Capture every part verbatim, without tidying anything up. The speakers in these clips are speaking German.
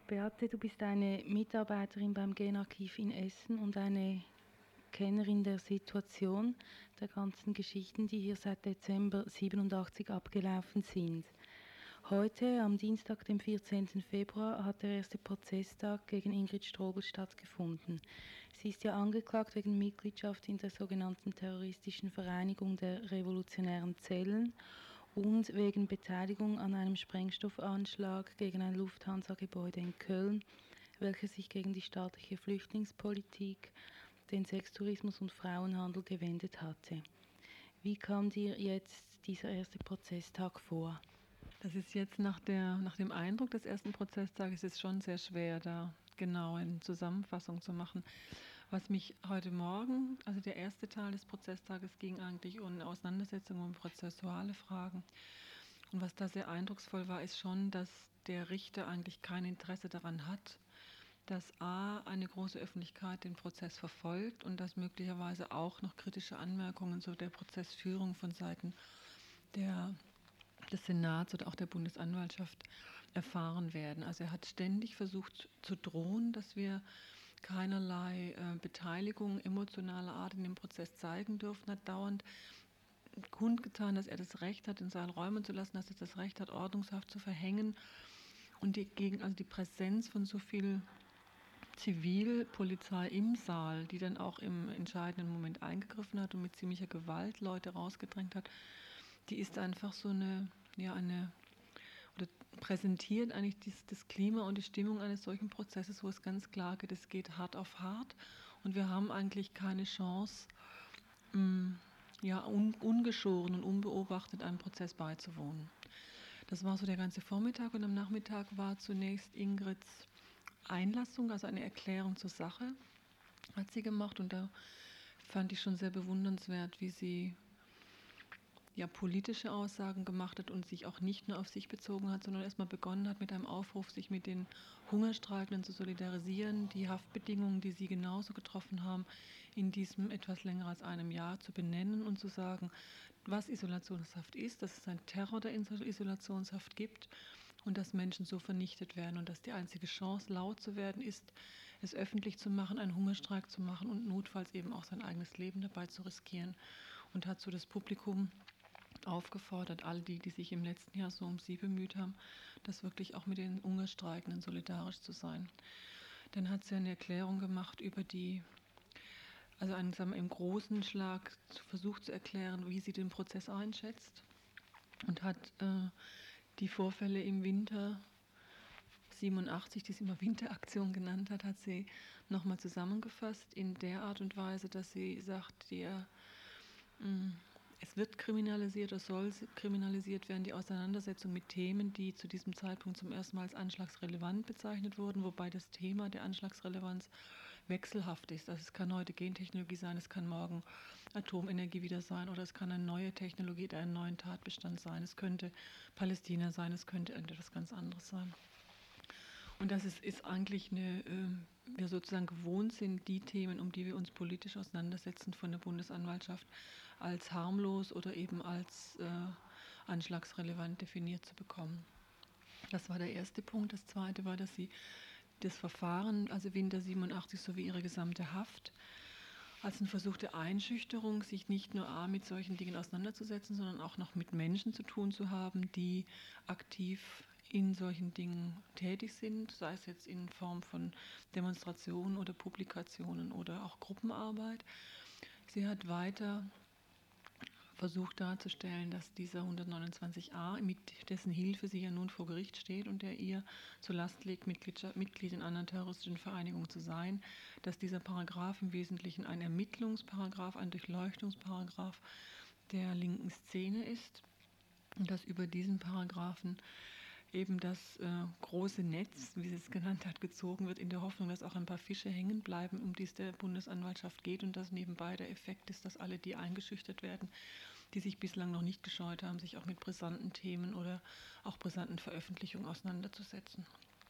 Beate, du bist eine Mitarbeiterin beim Genarchiv in Essen und eine Kennerin der Situation, der ganzen Geschichten, die hier seit Dezember siebenundachtzig abgelaufen sind. Heute, am Dienstag, dem vierzehnten Februar, hat der erste Prozesstag gegen Ingrid Strobel stattgefunden. Sie ist ja angeklagt wegen Mitgliedschaft in der sogenannten terroristischen Vereinigung der Revolutionären Zellen und wegen Beteiligung an einem Sprengstoffanschlag gegen ein Lufthansa-Gebäude in Köln, welcher sich gegen die staatliche Flüchtlingspolitik, den Sextourismus und Frauenhandel gewendet hatte. Wie kam dir jetzt dieser erste Prozesstag vor? Das ist jetzt nach, der, nach dem Eindruck des ersten Prozesstages ist schon sehr schwer, da genau eine Zusammenfassung zu machen. Was mich heute Morgen, also der erste Teil des Prozesstages, ging eigentlich um eine Auseinandersetzung um prozessuale Fragen. Und was da sehr eindrucksvoll war, ist schon, dass der Richter eigentlich kein Interesse daran hat, dass a. eine große Öffentlichkeit den Prozess verfolgt und dass möglicherweise auch noch kritische Anmerkungen zu der Prozessführung von Seiten der des Senats oder auch der Bundesanwaltschaft erfahren werden. Also er hat ständig versucht zu drohen, dass wir keinerlei äh, Beteiligung emotionaler Art in dem Prozess zeigen dürfen, hat dauernd kundgetan, dass er das Recht hat, den Saal räumen zu lassen, dass er das Recht hat, Ordnungshaft zu verhängen und die, gegen, also die Präsenz von so viel Zivilpolizei im Saal, die dann auch im entscheidenden Moment eingegriffen hat und mit ziemlicher Gewalt Leute rausgedrängt hat, die ist einfach so eine, ja, eine, oder präsentiert eigentlich dies, das Klima und die Stimmung eines solchen Prozesses, wo es ganz klar geht, es geht hart auf hart und wir haben eigentlich keine Chance, mh, ja, un, ungeschoren und unbeobachtet einem Prozess beizuwohnen. Das war so der ganze Vormittag und am Nachmittag war zunächst Ingrids Einlassung, also eine Erklärung zur Sache, hat sie gemacht und da fand ich schon sehr bewundernswert, wie sie ja politische Aussagen gemacht hat und sich auch nicht nur auf sich bezogen hat, sondern erstmal begonnen hat mit einem Aufruf, sich mit den Hungerstreikenden zu solidarisieren, die Haftbedingungen, die sie genauso getroffen haben, in diesem etwas länger als einem Jahr zu benennen und zu sagen, was Isolationshaft ist, dass es einen Terror der Isolationshaft gibt und dass Menschen so vernichtet werden und dass die einzige Chance, laut zu werden, ist, es öffentlich zu machen, einen Hungerstreik zu machen und notfalls eben auch sein eigenes Leben dabei zu riskieren. Und hat so das Publikum aufgefordert, all die, die sich im letzten Jahr so um sie bemüht haben, das wirklich auch mit den Hungerstreikenden solidarisch zu sein. Dann hat sie eine Erklärung gemacht über die, also einen, sagen wir, im großen Schlag versucht zu erklären, wie sie den Prozess einschätzt und hat äh, die Vorfälle im Winter siebenundachtzig, die sie immer Winteraktion genannt hat, hat sie nochmal zusammengefasst in der Art und Weise, dass sie sagt, der mh, es wird kriminalisiert oder soll kriminalisiert werden, die Auseinandersetzung mit Themen, die zu diesem Zeitpunkt zum ersten Mal als anschlagsrelevant bezeichnet wurden, wobei das Thema der Anschlagsrelevanz wechselhaft ist. Also es kann heute Gentechnologie sein, es kann morgen Atomenergie wieder sein oder es kann eine neue Technologie, einen neuen Tatbestand sein. Es könnte Palästina sein, es könnte irgendetwas ganz anderes sein. Und das ist, ist eigentlich eine, äh, wir sozusagen gewohnt sind, die Themen, um die wir uns politisch auseinandersetzen, von der Bundesanwaltschaft als harmlos oder eben als äh, anschlagsrelevant definiert zu bekommen. Das war der erste Punkt. Das zweite war, dass sie das Verfahren, also Winter siebenundachtzig sowie ihre gesamte Haft, als eine versuchte Einschüchterung, sich nicht nur A, mit solchen Dingen auseinanderzusetzen, sondern auch noch mit Menschen zu tun zu haben, die aktiv in solchen Dingen tätig sind, sei es jetzt in Form von Demonstrationen oder Publikationen oder auch Gruppenarbeit. Sie hat weiter versucht darzustellen, dass dieser hundertneunundzwanzig a, mit dessen Hilfe sie ja nun vor Gericht steht und der ihr zur Last legt, Mitglied, Mitglied in einer terroristischen Vereinigung zu sein, dass dieser Paragraph im Wesentlichen ein Ermittlungsparagraph, ein Durchleuchtungsparagraph der linken Szene ist und dass über diesen Paragraphen eben das äh, große Netz, wie sie es genannt hat, gezogen wird, in der Hoffnung, dass auch ein paar Fische hängen bleiben, um die es der Bundesanwaltschaft geht und dass nebenbei der Effekt ist, dass alle die eingeschüchtert werden, die sich bislang noch nicht gescheut haben, sich auch mit brisanten Themen oder auch brisanten Veröffentlichungen auseinanderzusetzen.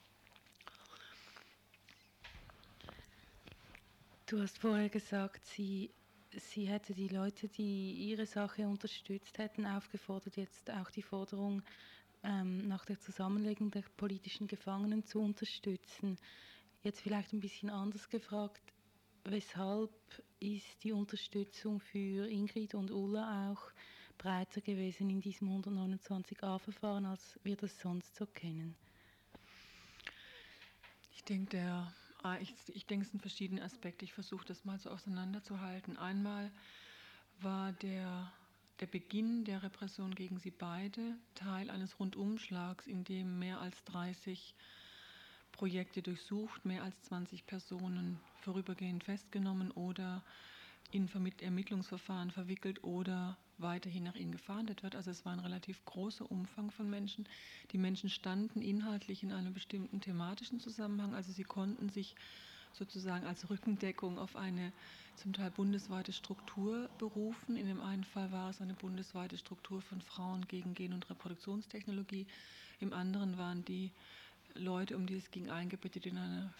Du hast vorher gesagt, sie, sie hätte die Leute, die ihre Sache unterstützt hätten, aufgefordert, jetzt auch die Forderung ähm, nach der Zusammenlegung der politischen Gefangenen zu unterstützen. Jetzt vielleicht ein bisschen anders gefragt, weshalb ist die Unterstützung für Ingrid und Ulla auch breiter gewesen in diesem hundertneunundzwanzig a-Verfahren, als wir das sonst so kennen? Ich denke, der, ah, ich, ich denke, es sind verschiedene Aspekte. Ich versuche das mal so auseinanderzuhalten. Einmal war der, der Beginn der Repression gegen sie beide Teil eines Rundumschlags, in dem mehr als dreißig Projekte durchsucht, mehr als zwanzig Personen vorübergehend festgenommen oder in Ermittlungsverfahren verwickelt oder weiterhin nach ihnen gefahndet wird. Also es war ein relativ großer Umfang von Menschen. Die Menschen standen inhaltlich in einem bestimmten thematischen Zusammenhang, also sie konnten sich sozusagen als Rückendeckung auf eine zum Teil bundesweite Struktur berufen. In dem einen Fall war es eine bundesweite Struktur von Frauen gegen Gen- und Reproduktionstechnologie. Im anderen waren die Leute, um die es ging, eingebettet in eine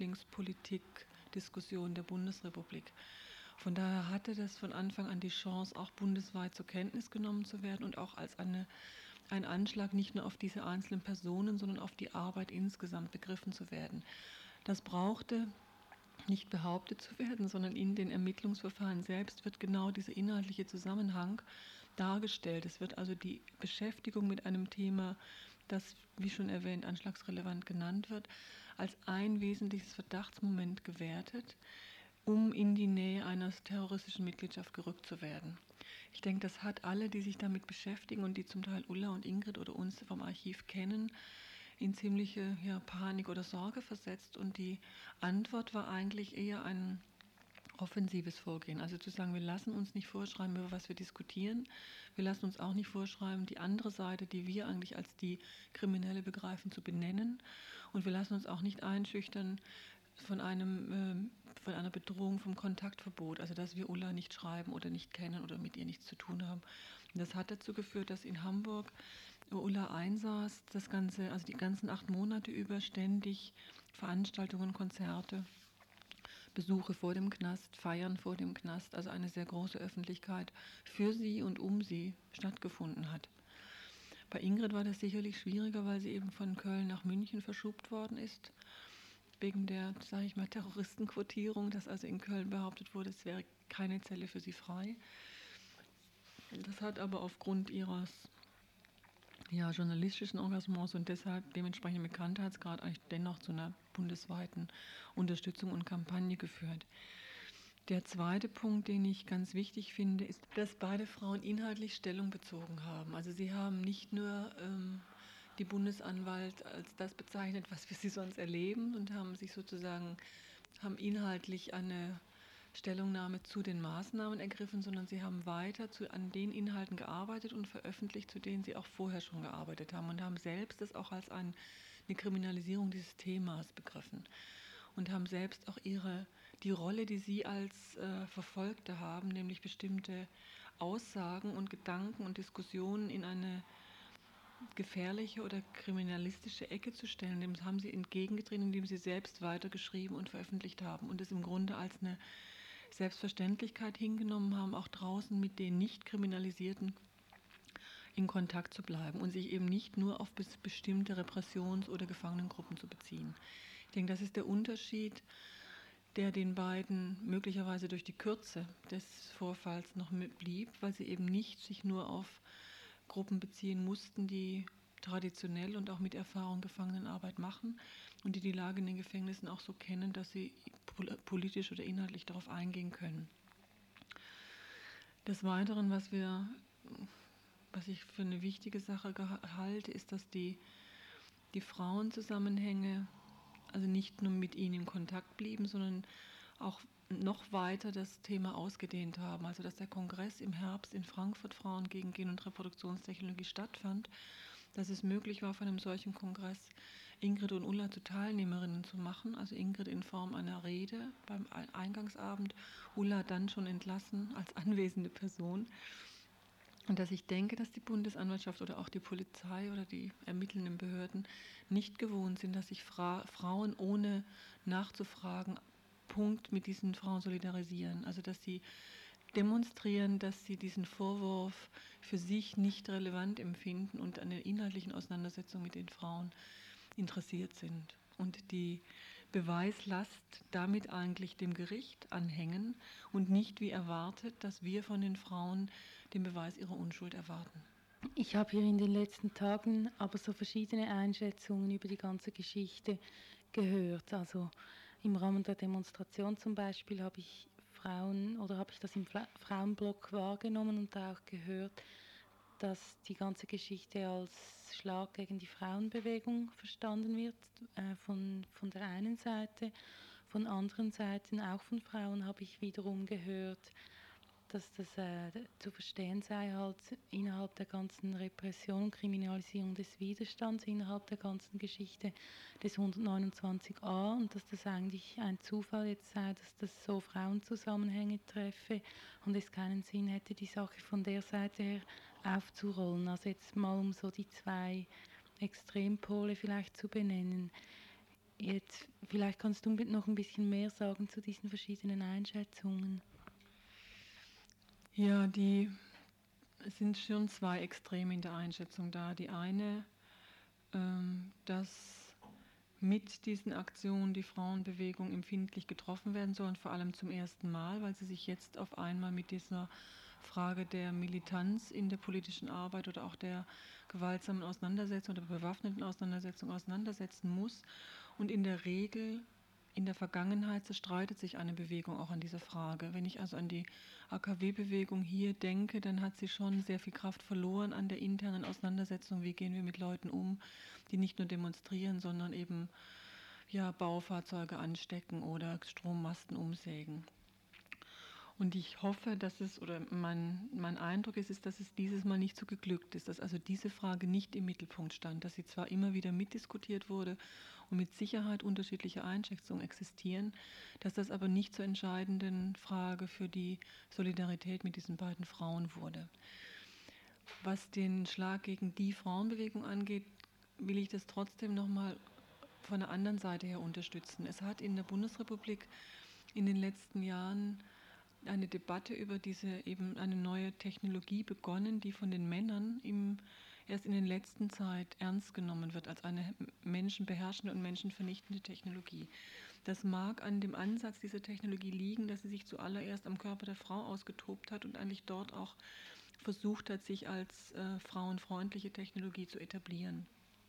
Flüchtlingspolitik-Diskussion der Bundesrepublik. Von daher hatte das von Anfang an die Chance, auch bundesweit zur Kenntnis genommen zu werden und auch als eine, ein Anschlag nicht nur auf diese einzelnen Personen, sondern auf die Arbeit insgesamt begriffen zu werden. Das brauchte nicht behauptet zu werden, sondern in den Ermittlungsverfahren selbst wird genau dieser inhaltliche Zusammenhang dargestellt. Es wird also die Beschäftigung mit einem Thema, das, wie schon erwähnt, anschlagsrelevant genannt wird, als ein wesentliches Verdachtsmoment gewertet, um in die Nähe einer terroristischen Mitgliedschaft gerückt zu werden. Ich denke, das hat alle, die sich damit beschäftigen und die zum Teil Ulla und Ingrid oder uns vom Archiv kennen, in ziemliche ja, Panik oder Sorge versetzt. Und die Antwort war eigentlich eher ein offensives Vorgehen. Also zu sagen, wir lassen uns nicht vorschreiben, über was wir diskutieren. Wir lassen uns auch nicht vorschreiben, die andere Seite, die wir eigentlich als die Kriminelle begreifen, zu benennen. Und wir lassen uns auch nicht einschüchtern von einem ähm, von einer Bedrohung vom Kontaktverbot, also dass wir Ulla nicht schreiben oder nicht kennen oder mit ihr nichts zu tun haben. Und das hat dazu geführt, dass in Hamburg Ulla einsaß, das ganze, also die ganzen acht Monate über ständig Veranstaltungen, Konzerte, Besuche vor dem Knast, Feiern vor dem Knast, also eine sehr große Öffentlichkeit für sie und um sie stattgefunden hat. Bei Ingrid war das sicherlich schwieriger, weil sie eben von Köln nach München verschubt worden ist, wegen der, sage ich mal, Terroristenquotierung, dass also in Köln behauptet wurde, es wäre keine Zelle für sie frei. Das hat aber aufgrund ihres ja, journalistischen Engagements und deshalb dementsprechend Bekanntheitsgrad eigentlich dennoch zu einer bundesweiten Unterstützung und Kampagne geführt. Der zweite Punkt, den ich ganz wichtig finde, ist, dass beide Frauen inhaltlich Stellung bezogen haben. Also sie haben nicht nur ähm, die Bundesanwalt als das bezeichnet, was wir sie sonst erleben, und haben sich sozusagen, haben inhaltlich eine Stellungnahme zu den Maßnahmen ergriffen, sondern sie haben weiter zu, an den Inhalten gearbeitet und veröffentlicht, zu denen sie auch vorher schon gearbeitet haben, und haben selbst das auch als ein, eine Kriminalisierung dieses Themas begriffen und haben selbst auch ihre, die Rolle, die sie als äh, Verfolgte haben, nämlich bestimmte Aussagen und Gedanken und Diskussionen in eine gefährliche oder kriminalistische Ecke zu stellen, dem haben sie entgegengetreten, indem sie selbst weitergeschrieben und veröffentlicht haben und es im Grunde als eine Selbstverständlichkeit hingenommen haben, auch draußen mit den nicht Kriminalisierten in Kontakt zu bleiben und sich eben nicht nur auf bestimmte Repressions- oder Gefangenengruppen zu beziehen. Ich denke, das ist der Unterschied, der den beiden möglicherweise durch die Kürze des Vorfalls noch blieb, weil sie eben nicht sich nur auf Gruppen beziehen mussten, die traditionell und auch mit Erfahrung Gefangenenarbeit machen und die die Lage in den Gefängnissen auch so kennen, dass sie politisch oder inhaltlich darauf eingehen können. Des Weiteren, was wir, was ich für eine wichtige Sache halte, ist, dass die, die Frauenzusammenhänge also nicht nur mit ihnen in Kontakt blieben, sondern auch noch weiter das Thema ausgedehnt haben. Also dass der Kongress im Herbst in Frankfurt, Frauen gegen Gen- und Reproduktionstechnologie, stattfand, dass es möglich war, von einem solchen Kongress Ingrid und Ulla zu Teilnehmerinnen zu machen, also Ingrid in Form einer Rede beim Eingangsabend, Ulla dann schon entlassen als anwesende Person. Und dass ich denke, dass die Bundesanwaltschaft oder auch die Polizei oder die ermittelnden Behörden nicht gewohnt sind, dass sich Fra- Frauen ohne nachzufragen Punkt mit diesen Frauen solidarisieren. Also dass sie demonstrieren, dass sie diesen Vorwurf für sich nicht relevant empfinden und an der inhaltlichen Auseinandersetzung mit den Frauen interessiert sind und die Beweislast damit eigentlich dem Gericht anhängen und nicht wie erwartet, dass wir von den Frauen den Beweis ihrer Unschuld erwarten. Ich habe hier in den letzten Tagen aber so verschiedene Einschätzungen über die ganze Geschichte gehört. Also im Rahmen der Demonstration zum Beispiel habe ich Frauen oder habe ich das im Fla- Frauenblock wahrgenommen und auch gehört, dass die ganze Geschichte als Schlag gegen die Frauenbewegung verstanden wird, äh, von, von der einen Seite. Von anderen Seiten, auch von Frauen, habe ich wiederum gehört, dass das äh, zu verstehen sei halt innerhalb der ganzen Repression und Kriminalisierung des Widerstands, innerhalb der ganzen Geschichte des hundertneunundzwanzig a und dass das eigentlich ein Zufall jetzt sei, dass das so Frauenzusammenhänge treffe und es keinen Sinn hätte, die Sache von der Seite her aufzurollen. Also jetzt mal um so die zwei Extrempole vielleicht zu benennen. Jetzt, vielleicht kannst du noch ein bisschen mehr sagen zu diesen verschiedenen Einschätzungen. Ja, die es sind schon zwei Extreme in der Einschätzung da. Die eine, ähm, dass mit diesen Aktionen die Frauenbewegung empfindlich getroffen werden soll, und vor allem zum ersten Mal, weil sie sich jetzt auf einmal mit dieser Frage der Militanz in der politischen Arbeit oder auch der gewaltsamen Auseinandersetzung oder bewaffneten Auseinandersetzung auseinandersetzen muss. Und in der Regel, in der Vergangenheit zerstreitet sich eine Bewegung auch an dieser Frage. Wenn ich also an die A K W-Bewegung hier denke, dann hat sie schon sehr viel Kraft verloren an der internen Auseinandersetzung. Wie gehen wir mit Leuten um, die nicht nur demonstrieren, sondern eben ja, Baufahrzeuge anstecken oder Strommasten umsägen. Und ich hoffe, dass es, oder mein, mein Eindruck ist, ist, dass es dieses Mal nicht so geglückt ist, dass also diese Frage nicht im Mittelpunkt stand, dass sie zwar immer wieder mitdiskutiert wurde und mit Sicherheit unterschiedliche Einschätzungen existieren, dass das aber nicht zur entscheidenden Frage für die Solidarität mit diesen beiden Frauen wurde. Was den Schlag gegen die Frauenbewegung angeht, will ich das trotzdem nochmal von der anderen Seite her unterstützen. Es hat in der Bundesrepublik in den letzten Jahren eine Debatte über diese eben eine neue Technologie begonnen, die von den Männern im, erst in der letzten Zeit ernst genommen wird als eine menschenbeherrschende und menschenvernichtende Technologie. Das mag an dem Ansatz dieser Technologie liegen, dass sie sich zuallererst am Körper der Frau ausgetobt hat und eigentlich dort auch versucht hat, sich als äh, frauenfreundliche Technologie zu etablieren.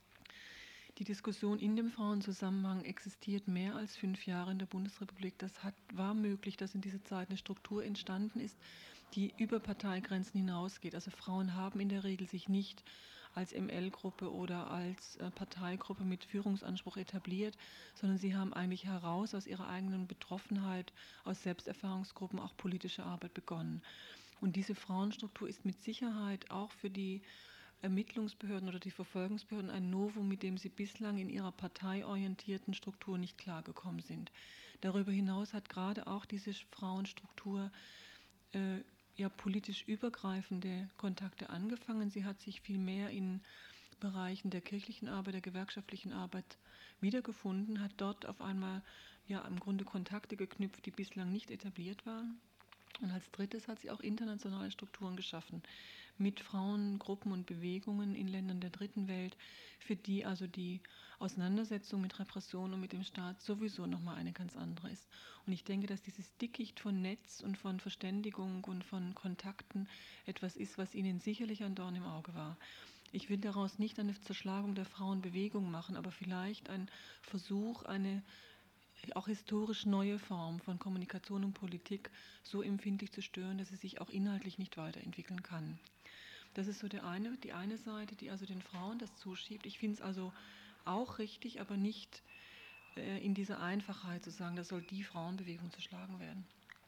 Die Diskussion in dem Frauenzusammenhang existiert mehr als fünf Jahre in der Bundesrepublik. Das hat, war möglich, dass in dieser Zeit eine Struktur entstanden ist, die über Parteigrenzen hinausgeht. Also Frauen haben in der Regel sich nicht als M L-Gruppe oder als äh, Parteigruppe mit Führungsanspruch etabliert, sondern sie haben eigentlich heraus aus ihrer eigenen Betroffenheit, aus Selbsterfahrungsgruppen auch politische Arbeit begonnen. Und diese Frauenstruktur ist mit Sicherheit auch für die Ermittlungsbehörden oder die Verfolgungsbehörden ein Novum, mit dem sie bislang in ihrer parteiorientierten Struktur nicht klargekommen sind. Darüber hinaus hat gerade auch diese Frauenstruktur äh, ja, politisch übergreifende Kontakte angefangen. Sie hat sich viel mehr in Bereichen der kirchlichen Arbeit, der gewerkschaftlichen Arbeit wiedergefunden, hat dort auf einmal ja im Grunde Kontakte geknüpft, die bislang nicht etabliert waren. Und als drittes hat sie auch internationale Strukturen geschaffen mit Frauengruppen und Bewegungen in Ländern der dritten Welt, für die also die Auseinandersetzung mit Repression und mit dem Staat sowieso nochmal eine ganz andere ist. Und ich denke, dass dieses Dickicht von Netz und von Verständigung und von Kontakten etwas ist, was ihnen sicherlich ein Dorn im Auge war. Ich will daraus nicht eine Zerschlagung der Frauenbewegung machen, aber vielleicht ein Versuch, eine auch historisch neue Form von Kommunikation und Politik so empfindlich zu stören, dass sie sich auch inhaltlich nicht weiterentwickeln kann. Das ist so der eine, die eine Seite, die also den Frauen das zuschiebt. Ich finde es also auch richtig, aber nicht äh, in dieser Einfachheit zu sagen, das soll die Frauenbewegung zerschlagen werden.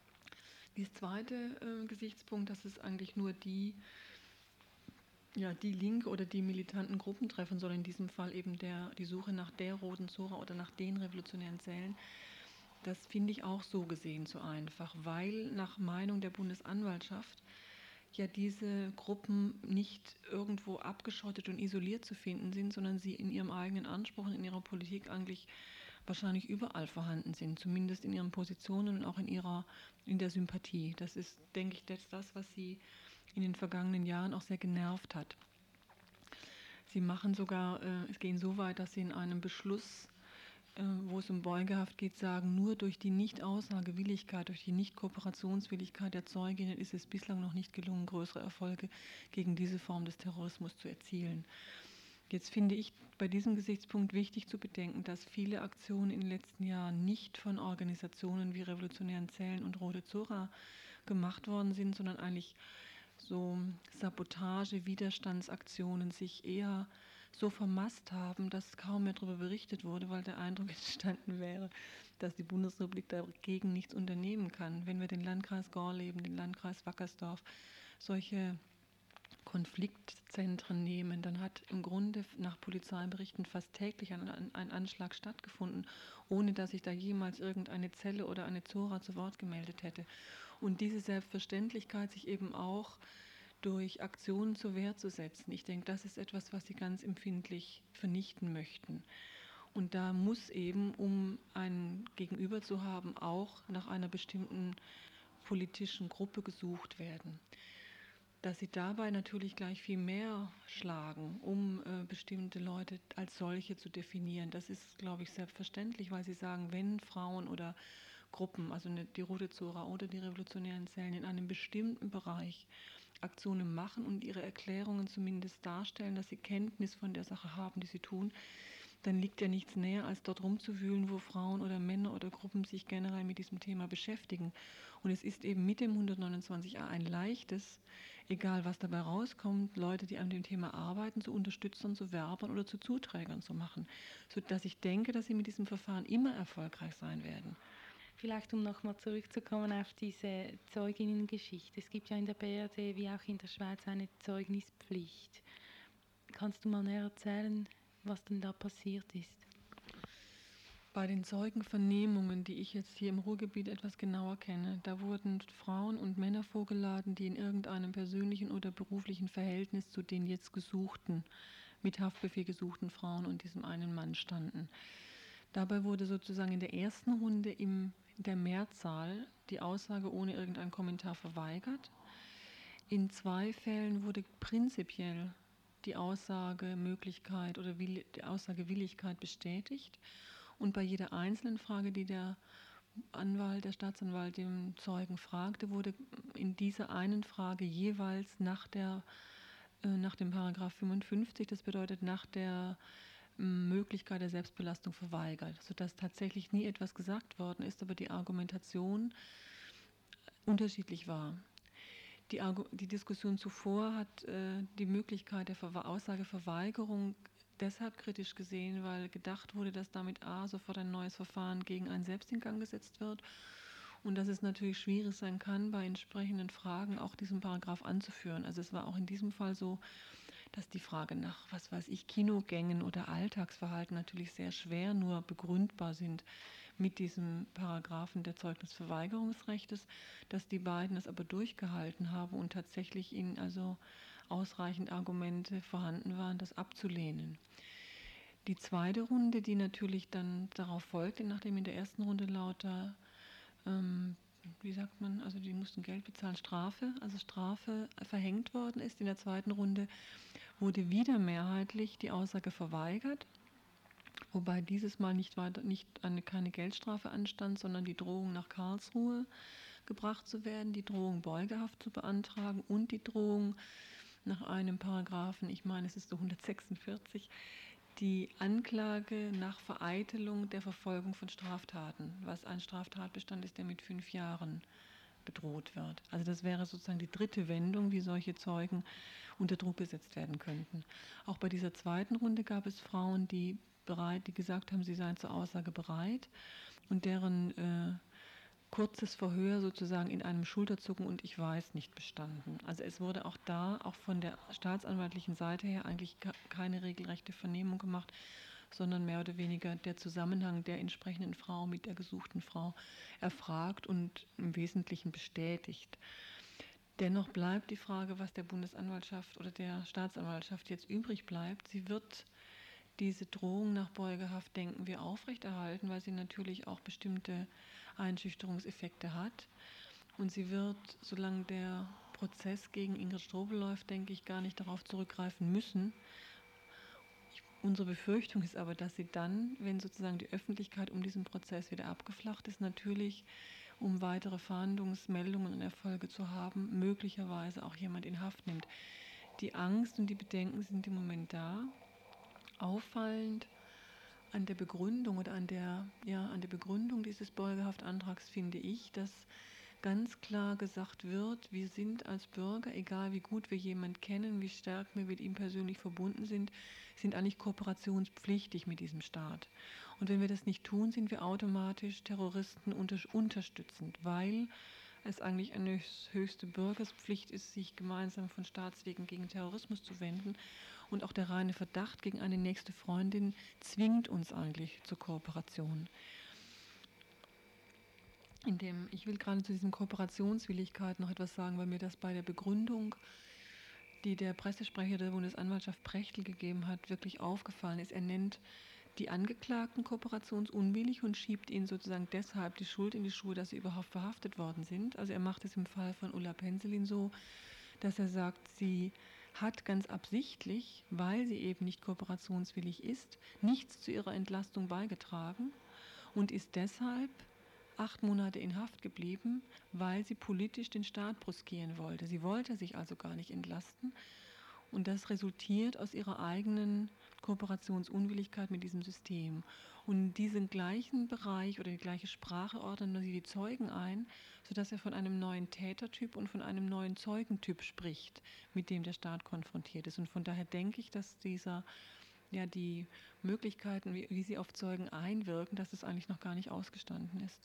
Der zweite äh, Gesichtspunkt, dass es eigentlich nur die, ja, die Linke oder die militanten Gruppen treffen soll, in diesem Fall eben der, die Suche nach der roten Zora oder nach den revolutionären Zellen, das finde ich auch so gesehen zu einfach, weil nach Meinung der Bundesanwaltschaft ja diese Gruppen nicht irgendwo abgeschottet und isoliert zu finden sind, sondern sie in ihrem eigenen Anspruch und in ihrer Politik eigentlich wahrscheinlich überall vorhanden sind, zumindest in ihren Positionen und auch in ihrer, in der Sympathie. Das ist, denke ich, das, das, was sie in den vergangenen Jahren auch sehr genervt hat. Sie machen sogar, äh, es gehen so weit, dass sie in einem Beschluss, äh, wo es um Beugehaft geht, sagen, nur durch die Nicht-Aussagewilligkeit, durch die Nicht-Kooperationswilligkeit der Zeuginnen ist es bislang noch nicht gelungen, größere Erfolge gegen diese Form des Terrorismus zu erzielen. Jetzt finde ich bei diesem Gesichtspunkt wichtig zu bedenken, dass viele Aktionen in den letzten Jahren nicht von Organisationen wie Revolutionären Zellen und Rote Zora gemacht worden sind, sondern eigentlich so Sabotage, Widerstandsaktionen sich eher so vermasst haben, dass kaum mehr darüber berichtet wurde, weil der Eindruck entstanden wäre, dass die Bundesrepublik dagegen nichts unternehmen kann. Wenn wir den Landkreis Gorleben, den Landkreis Wackersdorf, solche Konfliktzentren nehmen, dann hat im Grunde nach Polizeiberichten fast täglich ein, ein Anschlag stattgefunden, ohne dass sich da jemals irgendeine Zelle oder eine Zora zu Wort gemeldet hätte. Und diese Selbstverständlichkeit, sich eben auch durch Aktionen zur Wehr zu setzen, ich denke, das ist etwas, was sie ganz empfindlich vernichten möchten. Und da muss eben, um ein Gegenüber zu haben, auch nach einer bestimmten politischen Gruppe gesucht werden. Dass sie dabei natürlich gleich viel mehr schlagen, um äh, bestimmte Leute als solche zu definieren, das ist, glaube ich, selbstverständlich, weil sie sagen, wenn Frauen oder Gruppen, also die Rote Zora oder die Revolutionären Zellen in einem bestimmten Bereich Aktionen machen und ihre Erklärungen zumindest darstellen, dass sie Kenntnis von der Sache haben, die sie tun, dann liegt ja nichts näher, als dort rumzuwühlen, wo Frauen oder Männer oder Gruppen sich generell mit diesem Thema beschäftigen. Und es ist eben mit dem hundertneunundzwanzig a ein leichtes, egal was dabei rauskommt, Leute, die an dem Thema arbeiten, zu Unterstützern, zu Werbern oder zu Zuträgern zu machen, sodass ich denke, dass sie mit diesem Verfahren immer erfolgreich sein werden. Vielleicht, um nochmal zurückzukommen auf diese Zeuginnengeschichte. Es gibt ja in der B R D wie auch in der Schweiz eine Zeugnispflicht. Kannst du mal näher erzählen, was denn da passiert ist? Bei den Zeugenvernehmungen, die ich jetzt hier im Ruhrgebiet etwas genauer kenne, da wurden Frauen und Männer vorgeladen, die in irgendeinem persönlichen oder beruflichen Verhältnis zu den jetzt gesuchten, mit Haftbefehl gesuchten Frauen und diesem einen Mann standen. Dabei wurde sozusagen in der ersten Runde in der Mehrzahl die Aussage ohne irgendeinen Kommentar verweigert. In zwei Fällen wurde prinzipiell die Aussagemöglichkeit oder die Aussagewilligkeit bestätigt. Und bei jeder einzelnen Frage, die der Anwalt, der Staatsanwalt dem Zeugen fragte, wurde in dieser einen Frage jeweils nach, der, äh, nach dem Paragraph fünfundfünfzig, das bedeutet nach der Möglichkeit der Selbstbelastung verweigert, sodass tatsächlich nie etwas gesagt worden ist, aber die Argumentation unterschiedlich war. Die, die Diskussion zuvor hat äh, die Möglichkeit der Ver- Aussageverweigerung deshalb kritisch gesehen, weil gedacht wurde, dass damit a. sofort ein neues Verfahren gegen einen selbst in Gang gesetzt wird und dass es natürlich schwierig sein kann, bei entsprechenden Fragen auch diesen Paragraph anzuführen. Also es war auch in diesem Fall so, dass die Frage nach, was weiß ich, Kinogängen oder Alltagsverhalten natürlich sehr schwer nur begründbar sind mit diesem Paragraphen der Zeugnisverweigerungsrechtes, dass die beiden es aber durchgehalten haben und tatsächlich ihnen also ausreichend Argumente vorhanden waren, das abzulehnen. Die zweite Runde, die natürlich dann darauf folgte, nachdem in der ersten Runde lauter, ähm, wie sagt man, also die mussten Geld bezahlen, Strafe, also Strafe verhängt worden ist, in der zweiten Runde wurde wieder mehrheitlich die Aussage verweigert, wobei dieses Mal nicht, weiter, nicht eine, keine Geldstrafe anstand, sondern die Drohung nach Karlsruhe gebracht zu werden, die Drohung Beugehaft zu beantragen und die Drohung nach einem Paragraphen, ich meine es ist so hundertsechsundvierzig, die Anklage nach Vereitelung der Verfolgung von Straftaten, was ein Straftatbestand ist, der mit fünf Jahren bedroht wird. Also das wäre sozusagen die dritte Wendung, wie solche Zeugen unter Druck gesetzt werden könnten. Auch bei dieser zweiten Runde gab es Frauen, die bereit, die gesagt haben, sie seien zur Aussage bereit und deren äh, kurzes Verhör sozusagen in einem Schulterzucken und ich weiß nicht bestanden. Also es wurde auch da, auch von der staatsanwaltlichen Seite her eigentlich keine regelrechte Vernehmung gemacht, sondern mehr oder weniger der Zusammenhang der entsprechenden Frau mit der gesuchten Frau erfragt und im Wesentlichen bestätigt. Dennoch bleibt die Frage, was der Bundesanwaltschaft oder der Staatsanwaltschaft jetzt übrig bleibt. Sie wird diese Drohung nach Beugehaft, denken wir, aufrechterhalten, weil sie natürlich auch bestimmte Einschüchterungseffekte hat. Und sie wird, solange der Prozess gegen Ingrid Strobel läuft, denke ich, gar nicht darauf zurückgreifen müssen. Ich, unsere Befürchtung ist aber, dass sie dann, wenn sozusagen die Öffentlichkeit um diesen Prozess wieder abgeflacht ist, natürlich, um weitere Fahndungsmeldungen und Erfolge zu haben, möglicherweise auch jemand in Haft nimmt. Die Angst und die Bedenken sind im Moment da. Auffallend an der Begründung oder an der, ja, an der Begründung dieses Beugehaftantrags finde ich, dass ganz klar gesagt wird, wir sind als Bürger, egal wie gut wir jemanden kennen, wie stark wir mit ihm persönlich verbunden sind, sind eigentlich kooperationspflichtig mit diesem Staat. Und wenn wir das nicht tun, sind wir automatisch Terroristen unter, unterstützend, weil es eigentlich eine höchste Bürgerpflicht ist, sich gemeinsam von Staatswegen gegen Terrorismus zu wenden. Und auch der reine Verdacht gegen eine nächste Freundin zwingt uns eigentlich zur Kooperation. In dem, ich will gerade zu diesen Kooperationswilligkeit noch etwas sagen, weil mir das bei der Begründung, die der Pressesprecher der Bundesanwaltschaft Prechtl gegeben hat, wirklich aufgefallen ist. Er nennt die Angeklagten kooperationsunwillig und schiebt ihnen sozusagen deshalb die Schuld in die Schuhe, dass sie überhaupt verhaftet worden sind. Also er macht es im Fall von Ulla Penzelin so, dass er sagt, sie hat ganz absichtlich, weil sie eben nicht kooperationswillig ist, nichts zu ihrer Entlastung beigetragen und ist deshalb acht Monate in Haft geblieben, weil sie politisch den Staat brüskieren wollte. Sie wollte sich also gar nicht entlasten. Und das resultiert aus ihrer eigenen Kooperationsunwilligkeit mit diesem System. Und diesen gleichen Bereich oder die gleiche Sprache ordnen sie die Zeugen ein, sodass er von einem neuen Tätertyp und von einem neuen Zeugentyp spricht, mit dem der Staat konfrontiert ist. Und von daher denke ich, dass dieser, ja, die Möglichkeiten, wie, wie sie auf Zeugen einwirken, dass es eigentlich noch gar nicht ausgestanden ist.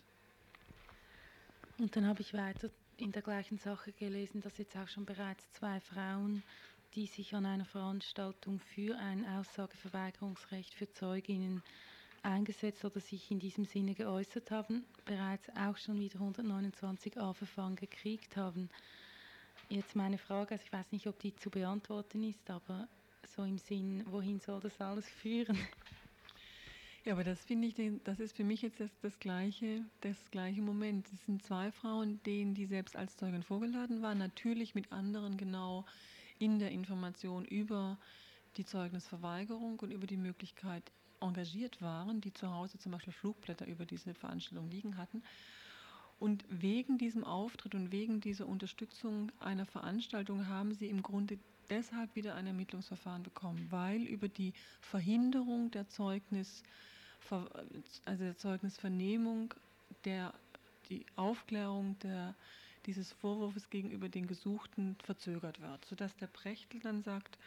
Und dann habe ich weiter in der gleichen Sache gelesen, dass jetzt auch schon bereits zwei Frauen, die sich an einer Veranstaltung für ein Aussageverweigerungsrecht für Zeuginnen eingesetzt oder sich in diesem Sinne geäußert haben, bereits auch schon wieder hundertneunundzwanzig A-Verfahren gekriegt haben. Jetzt meine Frage, also ich weiß nicht, ob die zu beantworten ist, aber so im Sinn, wohin soll das alles führen? Ja, aber das finde ich, das ist für mich jetzt das, das, gleiche, das gleiche Moment. Es sind zwei Frauen, denen die selbst als Zeugin vorgeladen waren, natürlich mit anderen genau in der Information über die Zeugnisverweigerung und über die Möglichkeit engagiert waren, die zu Hause zum Beispiel Flugblätter über diese Veranstaltung liegen hatten. Und wegen diesem Auftritt und wegen dieser Unterstützung einer Veranstaltung haben sie im Grunde deshalb wieder ein Ermittlungsverfahren bekommen, weil über die Verhinderung der Zeugnis, also der Zeugnisvernehmung, der, die Aufklärung der, dieses Vorwurfs gegenüber den Gesuchten verzögert wird, sodass der Prechtl dann sagt,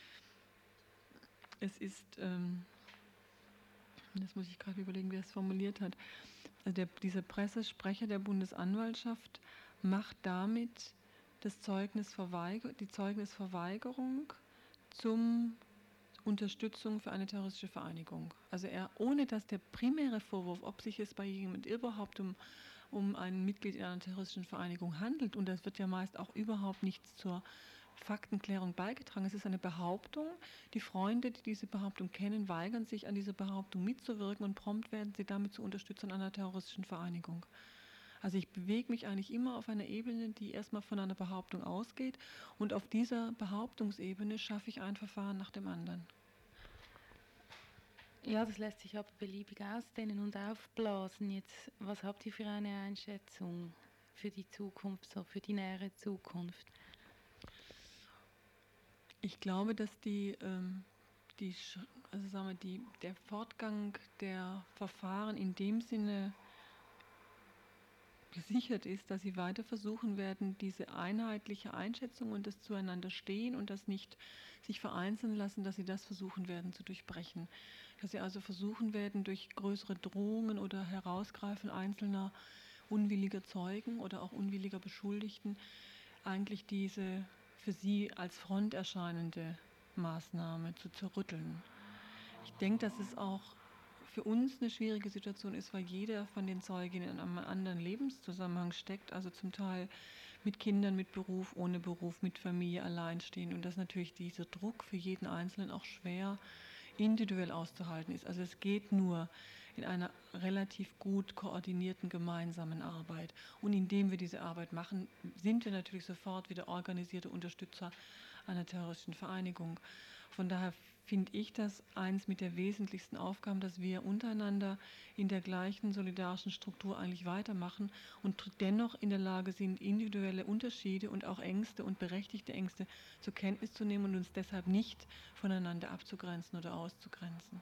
es ist, ähm, das muss ich gerade überlegen, wie er es formuliert hat, also der, dieser Pressesprecher der Bundesanwaltschaft macht damit das Zeugnisverweiger, die Zeugnisverweigerung zum Unterstützung für eine terroristische Vereinigung. Also er, ohne dass der primäre Vorwurf, ob sich es bei jemand überhaupt um, um ein Mitglied in einer terroristischen Vereinigung handelt, und das wird ja meist auch überhaupt nichts zur Faktenklärung beigetragen. Es ist eine Behauptung. Die Freunde, die diese Behauptung kennen, weigern sich, an dieser Behauptung mitzuwirken und prompt werden sie damit zu Unterstützern einer terroristischen Vereinigung. Also ich bewege mich eigentlich immer auf einer Ebene, die erstmal von einer Behauptung ausgeht, und auf dieser Behauptungsebene schaffe ich ein Verfahren nach dem anderen. Ja, das lässt sich aber beliebig ausdehnen und aufblasen. Jetzt, was habt ihr für eine Einschätzung für die Zukunft, so für die nähere Zukunft? Ich glaube, dass die, ähm, die, also sagen wir, die, der Fortgang der Verfahren in dem Sinne gesichert ist, dass sie weiter versuchen werden, diese einheitliche Einschätzung und das Zueinander stehen und das nicht sich vereinzeln lassen, dass sie das versuchen werden zu durchbrechen. Dass sie also versuchen werden, durch größere Drohungen oder Herausgreifen einzelner unwilliger Zeugen oder auch unwilliger Beschuldigten eigentlich diese für sie als Front erscheinende Maßnahme zu zerrütteln. Ich denke, dass es auch für uns eine schwierige Situation ist, weil jeder von den Zeuginnen in einem anderen Lebenszusammenhang steckt, also zum Teil mit Kindern, mit Beruf, ohne Beruf, mit Familie, alleinstehend, und dass natürlich dieser Druck für jeden Einzelnen auch schwer individuell auszuhalten ist. Also es geht nur in einer relativ gut koordinierten gemeinsamen Arbeit. Und indem wir diese Arbeit machen, sind wir natürlich sofort wieder organisierte Unterstützer einer terroristischen Vereinigung. Von daher finde ich das eins mit der wesentlichsten Aufgaben, dass wir untereinander in der gleichen solidarischen Struktur eigentlich weitermachen und dennoch in der Lage sind, individuelle Unterschiede und auch Ängste und berechtigte Ängste zur Kenntnis zu nehmen und uns deshalb nicht voneinander abzugrenzen oder auszugrenzen.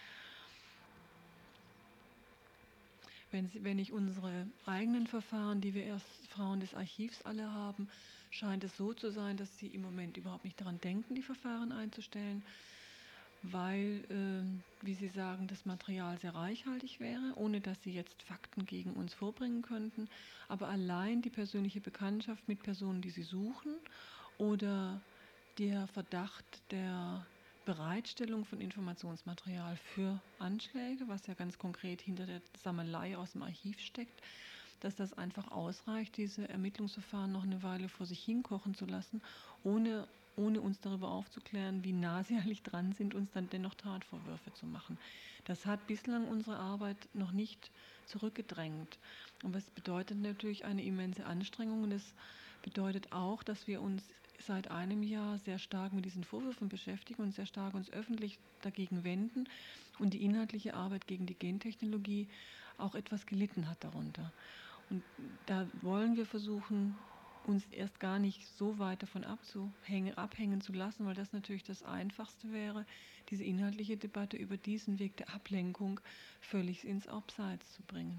Wenn, wenn ich unsere eigenen Verfahren, die wir erst Frauen des Archivs alle haben, scheint es so zu sein, dass sie im Moment überhaupt nicht daran denken, die Verfahren einzustellen, weil, äh, wie Sie sagen, das Material sehr reichhaltig wäre, ohne dass Sie jetzt Fakten gegen uns vorbringen könnten. Aber allein die persönliche Bekanntschaft mit Personen, die Sie suchen, oder der Verdacht der Bereitstellung von Informationsmaterial für Anschläge, was ja ganz konkret hinter der Sammelei aus dem Archiv steckt, dass das einfach ausreicht, diese Ermittlungsverfahren noch eine Weile vor sich hinkochen zu lassen, ohne, ohne uns darüber aufzuklären, wie nah sie eigentlich dran sind, uns dann dennoch Tatvorwürfe zu machen. Das hat bislang unsere Arbeit noch nicht zurückgedrängt. Aber es bedeutet natürlich eine immense Anstrengung und es bedeutet auch, dass wir uns seit einem Jahr sehr stark mit diesen Vorwürfen beschäftigen und sehr stark uns öffentlich dagegen wenden und die inhaltliche Arbeit gegen die Gentechnologie auch etwas gelitten hat darunter. Und da wollen wir versuchen, uns erst gar nicht so weit davon abzuhängen, abhängen zu lassen, weil das natürlich das Einfachste wäre, diese inhaltliche Debatte über diesen Weg der Ablenkung völlig ins Abseits zu bringen.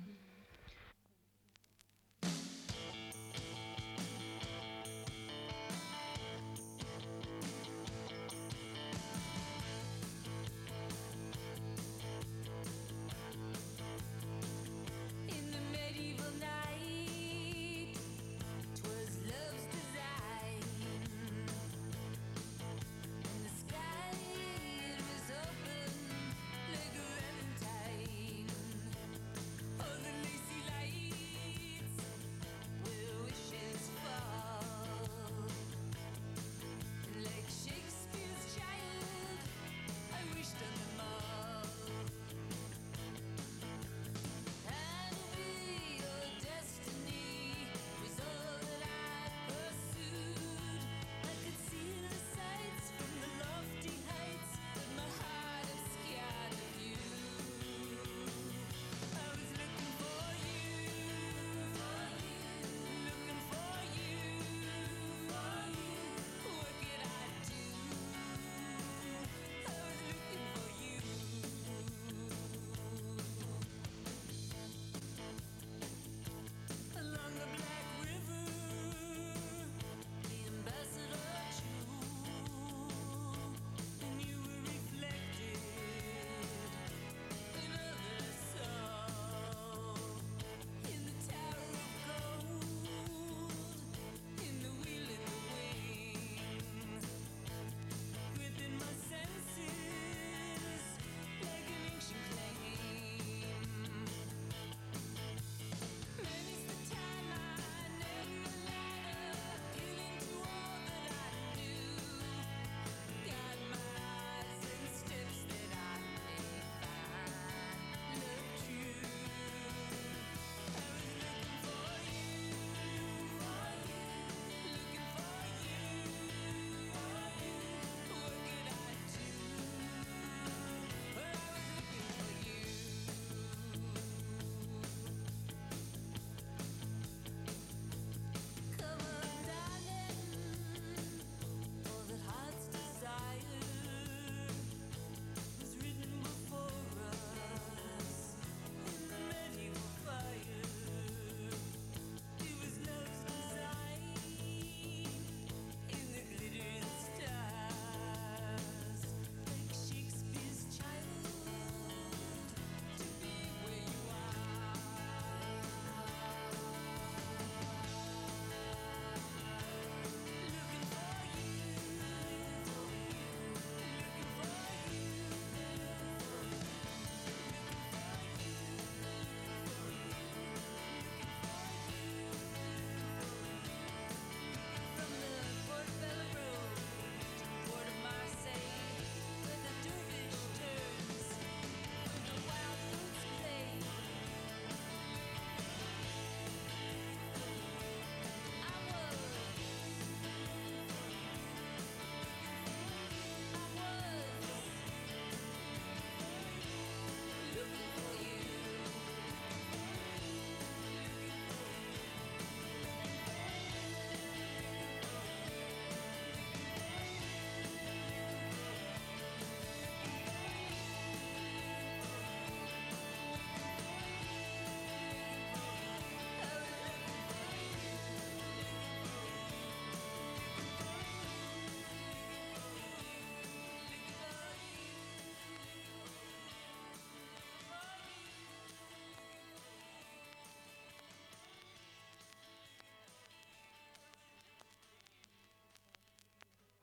Other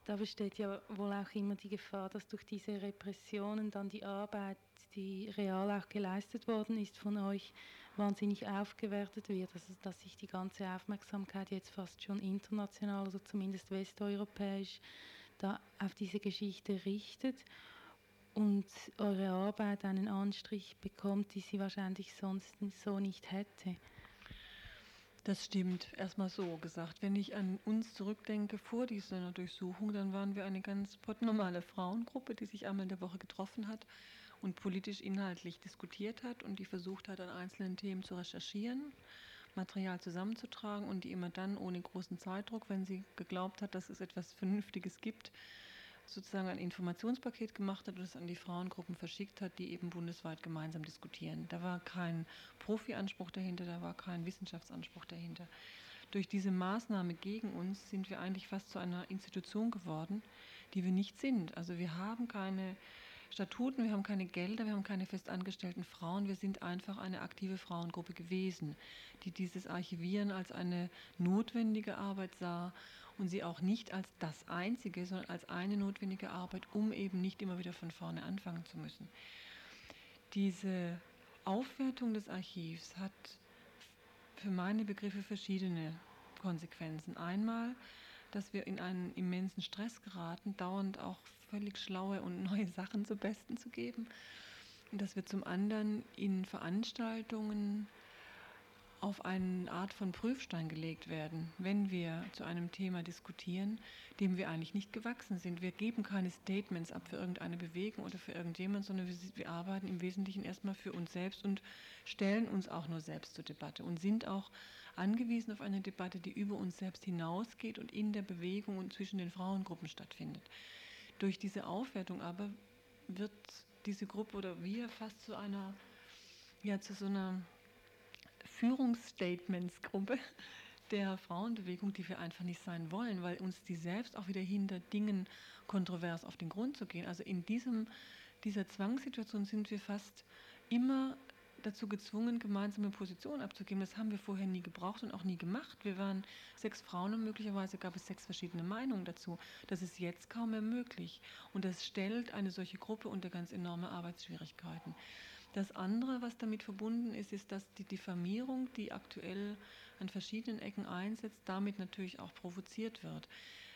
Da besteht ja wohl auch immer die Gefahr, dass durch diese Repressionen dann die Arbeit, die real auch geleistet worden ist von euch, wahnsinnig aufgewertet wird. Also dass sich die ganze Aufmerksamkeit jetzt fast schon international, also zumindest westeuropäisch, da auf diese Geschichte richtet und eure Arbeit einen Anstrich bekommt, die sie wahrscheinlich sonst so nicht hätte. Das stimmt, erstmal so gesagt. Wenn ich an uns zurückdenke vor dieser Durchsuchung, dann waren wir eine ganz normale Frauengruppe, die sich einmal in der Woche getroffen hat und politisch inhaltlich diskutiert hat und die versucht hat, an einzelnen Themen zu recherchieren, Material zusammenzutragen und die immer dann ohne großen Zeitdruck, wenn sie geglaubt hat, dass es etwas Vernünftiges gibt, sozusagen ein Informationspaket gemacht hat und es an die Frauengruppen verschickt hat, die eben bundesweit gemeinsam diskutieren. Da war kein Profi-Anspruch dahinter, da war kein Wissenschaftsanspruch dahinter. Durch diese Maßnahme gegen uns sind wir eigentlich fast zu einer Institution geworden, die wir nicht sind. Also wir haben keine Statuten, wir haben keine Gelder, wir haben keine festangestellten Frauen, wir sind einfach eine aktive Frauengruppe gewesen, die dieses Archivieren als eine notwendige Arbeit sah und sie auch nicht als das Einzige, sondern als eine notwendige Arbeit, um eben nicht immer wieder von vorne anfangen zu müssen. Diese Aufwertung des Archivs hat für meine Begriffe verschiedene Konsequenzen. Einmal, dass wir in einen immensen Stress geraten, dauernd auch völlig schlaue und neue Sachen zum Besten zu geben. Und dass wir zum anderen in Veranstaltungen auf eine Art von Prüfstein gelegt werden, wenn wir zu einem Thema diskutieren, dem wir eigentlich nicht gewachsen sind. Wir geben keine Statements ab für irgendeine Bewegung oder für irgendjemand, sondern wir, wir arbeiten im Wesentlichen erstmal für uns selbst und stellen uns auch nur selbst zur Debatte und sind auch angewiesen auf eine Debatte, die über uns selbst hinausgeht und in der Bewegung und zwischen den Frauengruppen stattfindet. Durch diese Aufwertung aber wird diese Gruppe oder wir fast zu einer, ja, zu so einer Führungsstatementsgruppe der Frauenbewegung, die wir einfach nicht sein wollen, weil uns die selbst auch wieder hindert, Dingen kontrovers auf den Grund zu gehen. Also in diesem, dieser Zwangssituation sind wir fast immer dazu gezwungen, gemeinsame Positionen abzugeben. Das haben wir vorher nie gebraucht und auch nie gemacht. Wir waren sechs Frauen und möglicherweise gab es sechs verschiedene Meinungen dazu. Das ist jetzt kaum mehr möglich. Und das stellt eine solche Gruppe unter ganz enorme Arbeitsschwierigkeiten. Das andere, was damit verbunden ist, ist, dass die Diffamierung, die aktuell an verschiedenen Ecken einsetzt, damit natürlich auch provoziert wird.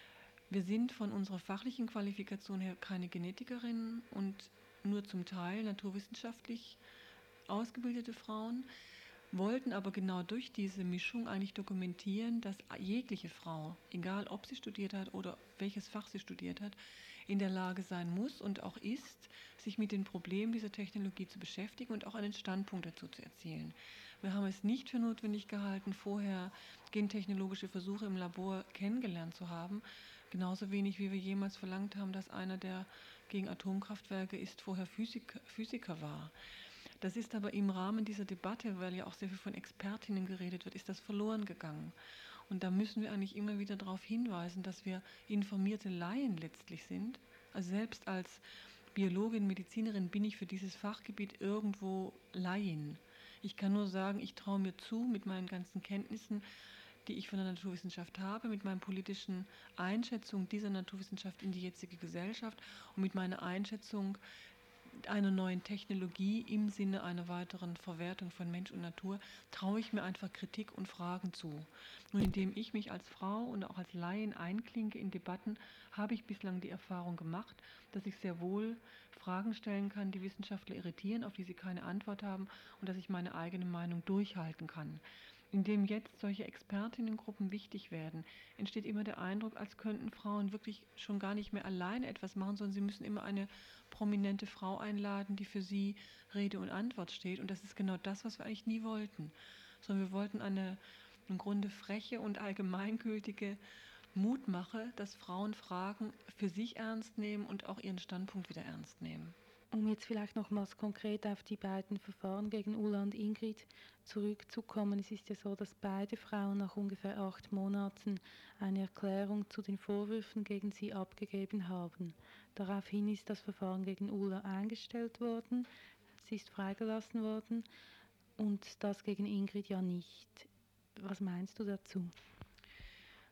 Wir sind von unserer fachlichen Qualifikation her keine Genetikerinnen und nur zum Teil naturwissenschaftlich ausgebildete Frauen, wollten aber genau durch diese Mischung eigentlich dokumentieren, dass jegliche Frau, egal ob sie studiert hat oder welches Fach sie studiert hat, in der Lage sein muss und auch ist, sich mit den Problemen dieser Technologie zu beschäftigen und auch einen Standpunkt dazu zu erzielen. Wir haben es nicht für notwendig gehalten, vorher gentechnologische Versuche im Labor kennengelernt zu haben, genauso wenig wie wir jemals verlangt haben, dass einer, der gegen Atomkraftwerke ist, vorher Physik, Physiker war. Das ist aber im Rahmen dieser Debatte, weil ja auch sehr viel von Expertinnen geredet wird, ist das verloren gegangen. Und da müssen wir eigentlich immer wieder darauf hinweisen, dass wir informierte Laien letztlich sind. Also selbst als Biologin, Medizinerin bin ich für dieses Fachgebiet irgendwo Laien. Ich kann nur sagen, ich traue mir zu, mit meinen ganzen Kenntnissen, die ich von der Naturwissenschaft habe, mit meinen politischen Einschätzungen dieser Naturwissenschaft in die jetzige Gesellschaft und mit meiner Einschätzung einer neuen Technologie im Sinne einer weiteren Verwertung von Mensch und Natur, traue ich mir einfach Kritik und Fragen zu. Und indem ich mich als Frau und auch als Laien einklinke in Debatten, habe ich bislang die Erfahrung gemacht, dass ich sehr wohl Fragen stellen kann, die Wissenschaftler irritieren, auf die sie keine Antwort haben und dass ich meine eigene Meinung durchhalten kann. Indem jetzt solche Expertinnengruppen wichtig werden, entsteht immer der Eindruck, als könnten Frauen wirklich schon gar nicht mehr alleine etwas machen, sondern sie müssen immer eine prominente Frau einladen, die für sie Rede und Antwort steht. Und das ist genau das, was wir eigentlich nie wollten. Sondern wir wollten eine im Grunde freche und allgemeingültige Mutmache, dass Frauen Fragen für sich ernst nehmen und auch ihren Standpunkt wieder ernst nehmen. Um jetzt vielleicht nochmals konkret auf die beiden Verfahren gegen Ulla und Ingrid zurückzukommen. Es ist ja so, dass beide Frauen nach ungefähr acht Monaten eine Erklärung zu den Vorwürfen gegen sie abgegeben haben. Daraufhin ist das Verfahren gegen Ulla eingestellt worden, sie ist freigelassen worden und das gegen Ingrid ja nicht. Was meinst du dazu?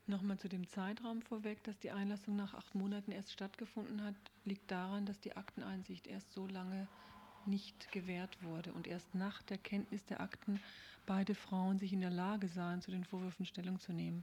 Nochmal zu dem Zeitraum vorweg, dass die Einlassung nach acht Monaten erst stattgefunden hat, liegt daran, dass die Akteneinsicht erst so lange nicht gewährt wurde und erst nach der Kenntnis der Akten beide Frauen sich in der Lage sahen, zu den Vorwürfen Stellung zu nehmen.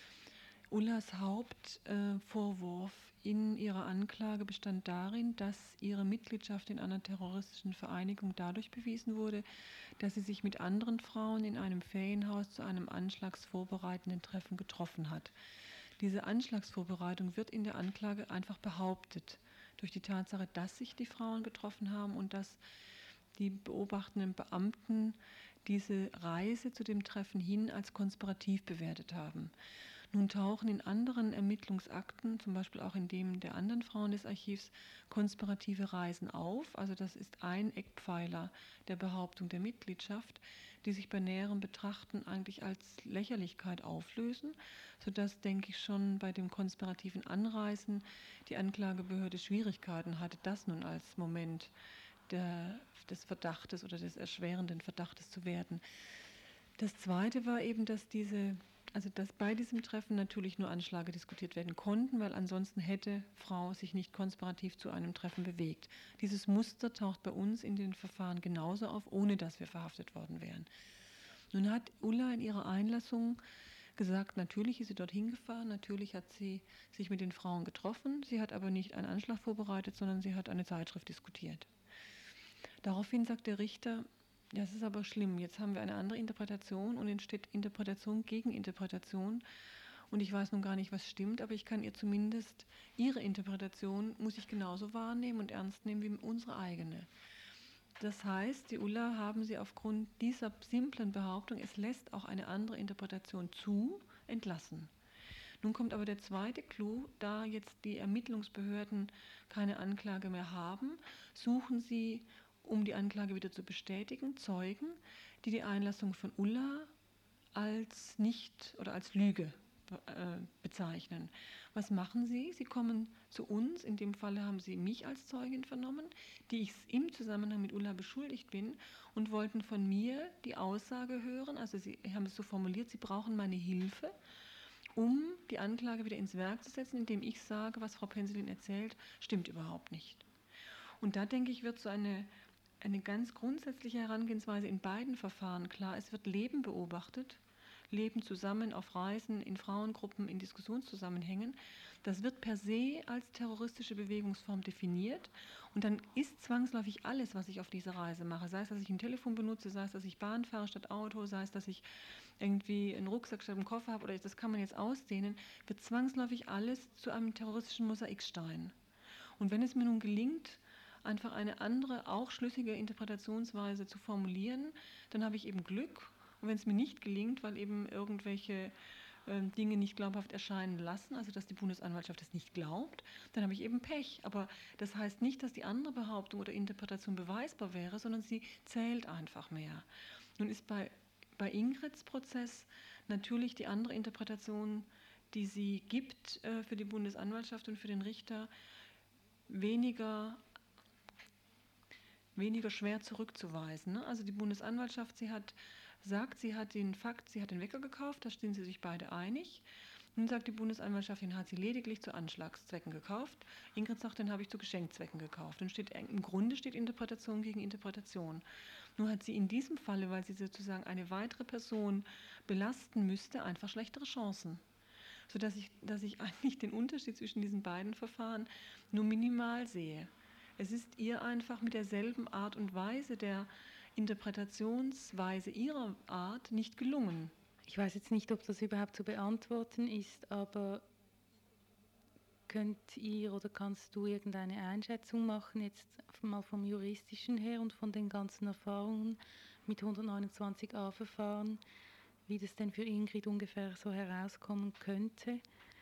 Ullas Hauptvorwurf äh, in ihrer Anklage bestand darin, dass ihre Mitgliedschaft in einer terroristischen Vereinigung dadurch bewiesen wurde, dass sie sich mit anderen Frauen in einem Ferienhaus zu einem anschlagsvorbereitenden Treffen getroffen hat. Diese Anschlagsvorbereitung wird in der Anklage einfach behauptet, durch die Tatsache, dass sich die Frauen getroffen haben und dass die beobachtenden Beamten diese Reise zu dem Treffen hin als konspirativ bewertet haben. Nun tauchen in anderen Ermittlungsakten, zum Beispiel auch in dem der anderen Frauen des Archivs, konspirative Reisen auf. Also das ist ein Eckpfeiler der Behauptung der Mitgliedschaft, die sich bei näherem Betrachten eigentlich als Lächerlichkeit auflösen, sodass, denke ich, schon bei dem konspirativen Anreisen die Anklagebehörde Schwierigkeiten hatte, das nun als Moment der, des Verdachtes oder des erschwerenden Verdachtes zu werten. Das Zweite war eben, dass diese Also dass bei diesem Treffen natürlich nur Anschläge diskutiert werden konnten, weil ansonsten hätte Frau sich nicht konspirativ zu einem Treffen bewegt. Dieses Muster taucht bei uns in den Verfahren genauso auf, ohne dass wir verhaftet worden wären. Nun hat Ulla in ihrer Einlassung gesagt, natürlich ist sie dorthin gefahren, natürlich hat sie sich mit den Frauen getroffen, sie hat aber nicht einen Anschlag vorbereitet, sondern sie hat eine Zeitschrift diskutiert. Daraufhin sagt der Richter, ja, es ist aber schlimm. Jetzt haben wir eine andere Interpretation und entsteht Interpretation gegen Interpretation. Und ich weiß nun gar nicht, was stimmt, aber ich kann ihr zumindest, ihre Interpretation muss ich genauso wahrnehmen und ernst nehmen wie unsere eigene. Das heißt, die Ulla haben sie aufgrund dieser simplen Behauptung, es lässt auch eine andere Interpretation zu, entlassen. Nun kommt aber der zweite Clou, da jetzt die Ermittlungsbehörden keine Anklage mehr haben, suchen sie, um die Anklage wieder zu bestätigen, Zeugen, die die Einlassung von Ulla als nicht oder als Lüge äh, bezeichnen. Was machen sie? Sie kommen zu uns, in dem Falle haben sie mich als Zeugin vernommen, die ich im Zusammenhang mit Ulla beschuldigt bin und wollten von mir die Aussage hören, also sie haben es so formuliert, sie brauchen meine Hilfe, um die Anklage wieder ins Werk zu setzen, indem ich sage, was Frau Penselin erzählt, stimmt überhaupt nicht. Und da, denke ich, wird so eine eine ganz grundsätzliche Herangehensweise in beiden Verfahren klar. Es wird Leben beobachtet, Leben zusammen auf Reisen, in Frauengruppen, in Diskussionszusammenhängen. Das wird per se als terroristische Bewegungsform definiert und dann ist zwangsläufig alles, was ich auf dieser Reise mache, sei es, dass ich ein Telefon benutze, sei es, dass ich Bahn fahre statt Auto, sei es, dass ich irgendwie einen Rucksack statt einen Koffer habe, oder das kann man jetzt ausdehnen, wird zwangsläufig alles zu einem terroristischen Mosaikstein. Und wenn es mir nun gelingt, einfach eine andere, auch schlüssige Interpretationsweise zu formulieren, dann habe ich eben Glück. Und wenn es mir nicht gelingt, weil eben irgendwelche äh, Dinge nicht glaubhaft erscheinen lassen, also dass die Bundesanwaltschaft es nicht glaubt, dann habe ich eben Pech. Aber das heißt nicht, dass die andere Behauptung oder Interpretation beweisbar wäre, sondern sie zählt einfach mehr. Nun ist bei, bei Ingrids Prozess natürlich die andere Interpretation, die sie gibt äh, für die Bundesanwaltschaft und für den Richter, weniger weniger schwer zurückzuweisen. Ne? Also die Bundesanwaltschaft, sie hat sagt, sie hat den Fakt, sie hat den Wecker gekauft, da sind sie sich beide einig. Nun sagt die Bundesanwaltschaft, den hat sie lediglich zu Anschlagszwecken gekauft. Ingrid sagt, den habe ich zu Geschenkzwecken gekauft. Und steht, im Grunde steht Interpretation gegen Interpretation. Nur hat sie in diesem Falle, weil sie sozusagen eine weitere Person belasten müsste, einfach schlechtere Chancen. Sodass ich, dass ich eigentlich den Unterschied zwischen diesen beiden Verfahren nur minimal sehe. Es ist ihr einfach mit derselben Art und Weise der Interpretationsweise ihrer Art nicht gelungen. Ich weiß jetzt nicht, ob das überhaupt zu beantworten ist, aber könnt ihr oder kannst du irgendeine Einschätzung machen, jetzt mal vom Juristischen her und von den ganzen Erfahrungen mit hundertneunundzwanzig a-Verfahren, wie das denn für Ingrid ungefähr so herauskommen könnte?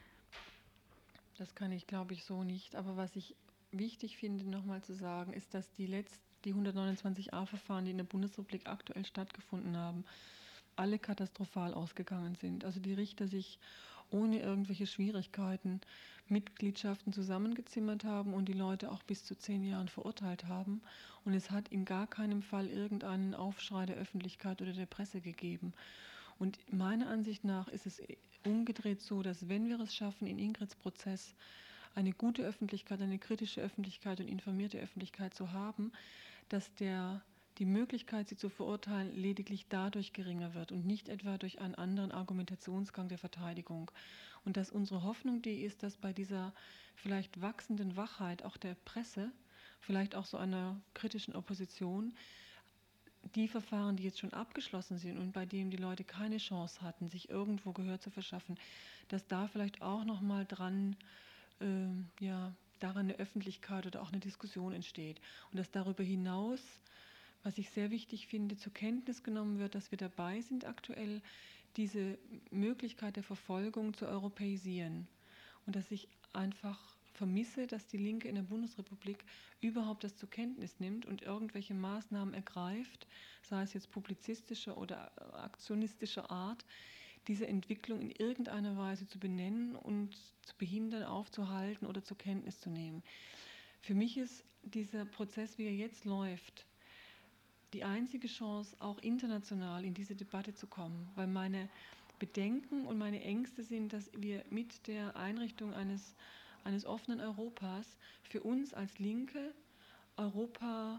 Das kann ich, glaube ich, so nicht. Aber was ich wichtig finde, nochmal zu sagen, ist, dass die, letzt, die hundertneunundzwanzig a-Verfahren, die in der Bundesrepublik aktuell stattgefunden haben, alle katastrophal ausgegangen sind. Also die Richter sich ohne irgendwelche Schwierigkeiten Mitgliedschaften zusammengezimmert haben und die Leute auch bis zu zehn Jahren verurteilt haben. Und es hat in gar keinem Fall irgendeinen Aufschrei der Öffentlichkeit oder der Presse gegeben. Und meiner Ansicht nach ist es umgedreht so, dass wenn wir es schaffen, in Ingrids Prozess eine gute Öffentlichkeit, eine kritische Öffentlichkeit und informierte Öffentlichkeit zu haben, dass der, die Möglichkeit, sie zu verurteilen, lediglich dadurch geringer wird und nicht etwa durch einen anderen Argumentationsgang der Verteidigung. Und dass unsere Hoffnung die ist, dass bei dieser vielleicht wachsenden Wachheit auch der Presse, vielleicht auch so einer kritischen Opposition, die Verfahren, die jetzt schon abgeschlossen sind und bei denen die Leute keine Chance hatten, sich irgendwo Gehör zu verschaffen, dass da vielleicht auch nochmal dran Ähm, ja, daran eine Öffentlichkeit oder auch eine Diskussion entsteht. Und dass darüber hinaus, was ich sehr wichtig finde, zur Kenntnis genommen wird, dass wir dabei sind, aktuell diese Möglichkeit der Verfolgung zu europäisieren. Und dass ich einfach vermisse, dass die Linke in der Bundesrepublik überhaupt das zur Kenntnis nimmt und irgendwelche Maßnahmen ergreift, sei es jetzt publizistischer oder aktionistischer Art, diese Entwicklung in irgendeiner Weise zu benennen und zu behindern, aufzuhalten oder zur Kenntnis zu nehmen. Für mich ist dieser Prozess, wie er jetzt läuft, die einzige Chance, auch international in diese Debatte zu kommen, weil meine Bedenken und meine Ängste sind, dass wir mit der Einrichtung eines, eines offenen Europas für uns als Linke Europa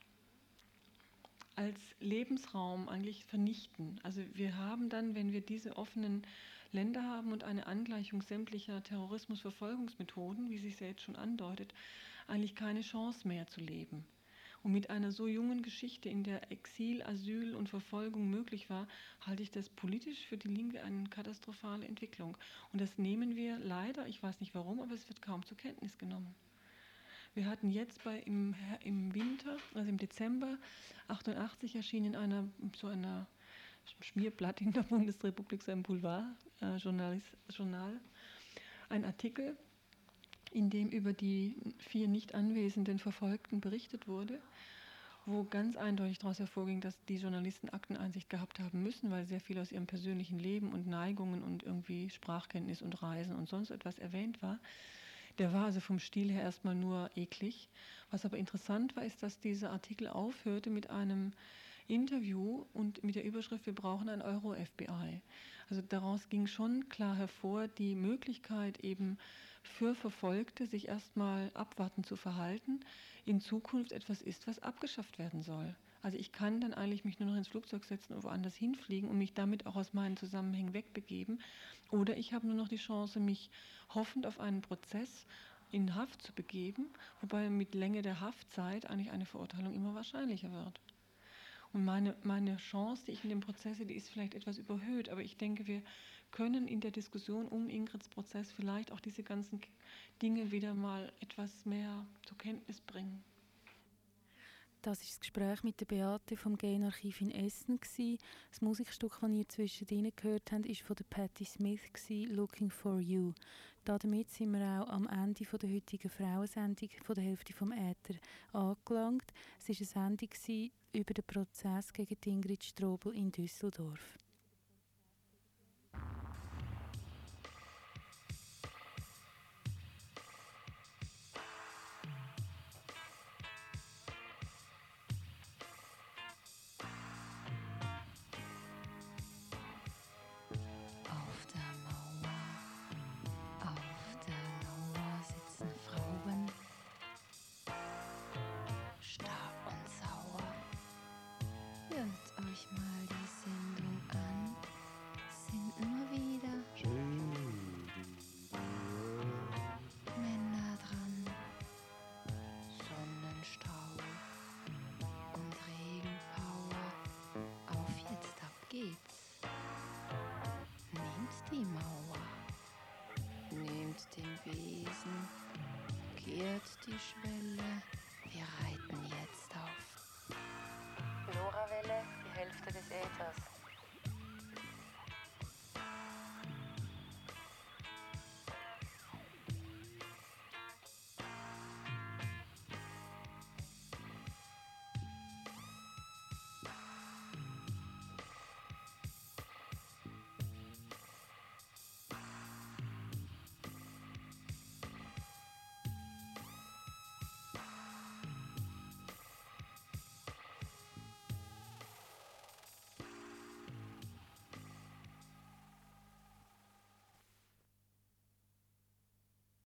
als Lebensraum eigentlich vernichten. Also wir haben dann, wenn wir diese offenen Länder haben und eine Angleichung sämtlicher Terrorismusverfolgungsmethoden, wie sich ja jetzt schon andeutet, eigentlich keine Chance mehr zu leben. Und mit einer so jungen Geschichte, in der Exil, Asyl und Verfolgung möglich war, halte ich das politisch für die Linke eine katastrophale Entwicklung. Und das nehmen wir leider, ich weiß nicht warum, aber es wird kaum zur Kenntnis genommen. Wir hatten jetzt bei, im, im Winter, also im Dezember achtundachtzig erschien in einer, so einer Schmierblatt in der Bundesrepublik, so einem Boulevardjournal, äh, ein Artikel, in dem über die vier nicht anwesenden Verfolgten berichtet wurde, wo ganz eindeutig daraus hervorging, dass die Journalisten Akteneinsicht gehabt haben müssen, weil sehr viel aus ihrem persönlichen Leben und Neigungen und irgendwie Sprachkenntnis und Reisen und sonst etwas erwähnt war. Der war also vom Stil her erstmal nur eklig. Was aber interessant war, ist, dass dieser Artikel aufhörte mit einem Interview und mit der Überschrift, wir brauchen ein Euro-F B I. Also daraus ging schon klar hervor, die Möglichkeit eben für Verfolgte, sich erstmal abwartend zu verhalten, in Zukunft etwas ist, was abgeschafft werden soll. Also ich kann dann eigentlich mich nur noch ins Flugzeug setzen und woanders hinfliegen und mich damit auch aus meinen Zusammenhängen wegbegeben. Oder ich habe nur noch die Chance, mich hoffend auf einen Prozess in Haft zu begeben, wobei mit Länge der Haftzeit eigentlich eine Verurteilung immer wahrscheinlicher wird. Und meine, meine Chance, die ich in dem Prozess sehe, die ist vielleicht etwas überhöht, aber ich denke, wir können in der Diskussion um Ingrids Prozess vielleicht auch diese ganzen Dinge wieder mal etwas mehr zur Kenntnis bringen. Das war das Gespräch mit der Beate vom Genarchiv in Essen. Das Musikstück, das ihr zwischendrin gehört habt, war von der Patti Smith, «Looking for You». Damit sind wir auch am Ende der heutigen Frauensendung von der Hälfte vom Äther angelangt. Es war eine Sendung über den Prozess gegen Ingrid Strobel in Düsseldorf. Die Mauer, nehmt den Besen, kehrt die Schwelle, wir reiten jetzt auf. LoRaWelle, die Hälfte des Äthers.